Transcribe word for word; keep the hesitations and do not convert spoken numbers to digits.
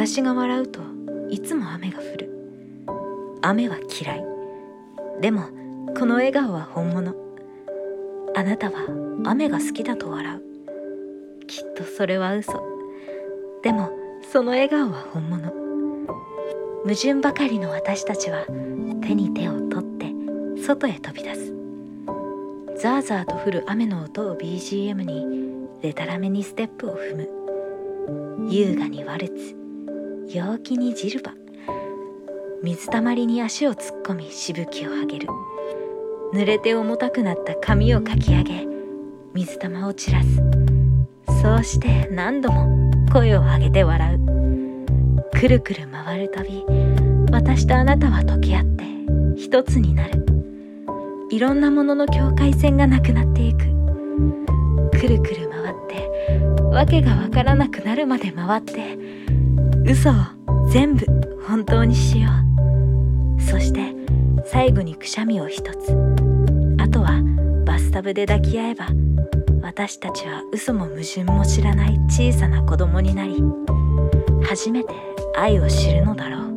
私が笑うといつも雨が降る。雨は嫌い。でもこの笑顔は本物。あなたは雨が好きだと笑う。きっとそれは嘘。でもその笑顔は本物。矛盾ばかりの私たちは手に手を取って外へ飛び出す。ザーザーと降る雨の音を ビージーエム にでたらめにステップを踏む。優雅にワルツ、陽気にジルバ。水たまりに足を突っ込みしぶきを上げる。濡れて重たくなった髪をかき上げ水玉を散らす。そうして何度も声を上げて笑う。くるくる回るたび私とあなたは溶け合って一つになる。いろんなものの境界線がなくなっていく。くるくる回ってわけがわからなくなるまで回って嘘を全部本当にしよう。そして最後にくしゃみを一つ。あとはバスタブで抱き合えば私たちは嘘も矛盾も知らない小さな子供になり初めて愛を知るのだろう。